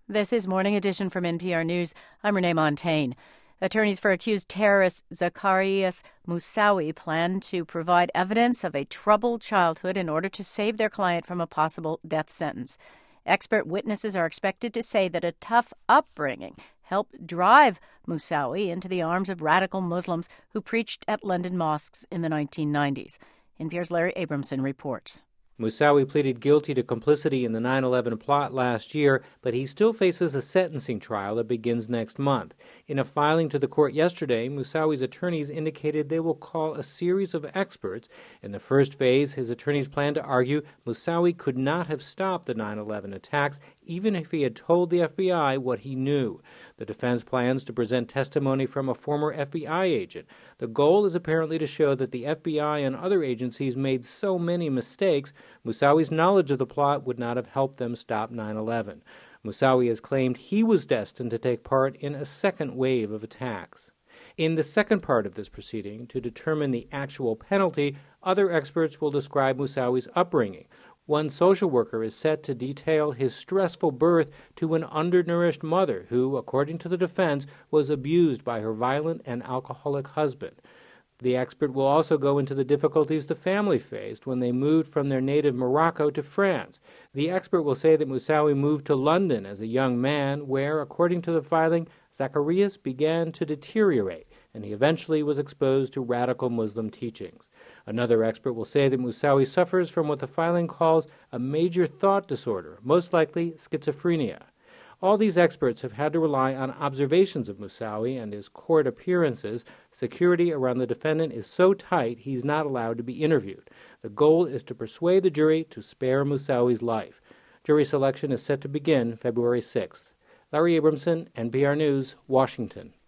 This is Morning Edition from NPR News. I'm Renee Montagne. Attorneys for accused terrorist Zacarias Moussaoui plan to provide evidence of a troubled childhood in order to save their client from a possible death sentence. Expert witnesses are expected to say that a tough upbringing helped drive Moussaoui into the arms of radical Muslims who preached at London mosques in the 1990s. NPR's Larry Abramson reports. Moussaoui pleaded guilty to complicity in the 9/11 plot last year, but he still faces a sentencing trial that begins next month. In a filing to the court yesterday, Moussaoui's attorneys indicated they will call a series of experts. In the first phase, his attorneys plan to argue Moussaoui could not have stopped the 9/11 attacks even if he had told the FBI what he knew. The defense plans to present testimony from a former FBI agent. The goal is apparently to show that the FBI and other agencies made so many mistakes, Moussaoui's knowledge of the plot would not have helped them stop 9/11. Moussaoui has claimed he was destined to take part in a second wave of attacks. In the second part of this proceeding, to determine the actual penalty, other experts will describe Moussaoui's upbringing. One social worker is set to detail his stressful birth to an undernourished mother who, according to the defense, was abused by her violent and alcoholic husband. The expert will also go into the difficulties the family faced when they moved from their native Morocco to France. The expert will say that Moussaoui moved to London as a young man where, according to the filing, Zacarias began to deteriorate, and he eventually was exposed to radical Muslim teachings. Another expert will say that Moussaoui suffers from what the filing calls a major thought disorder, most likely schizophrenia. All these experts have had to rely on observations of Moussaoui and his court appearances. Security around the defendant is so tight he's not allowed to be interviewed. The goal is to persuade the jury to spare Moussaoui's life. Jury selection is set to begin February 6th. Larry Abramson, NPR News, Washington.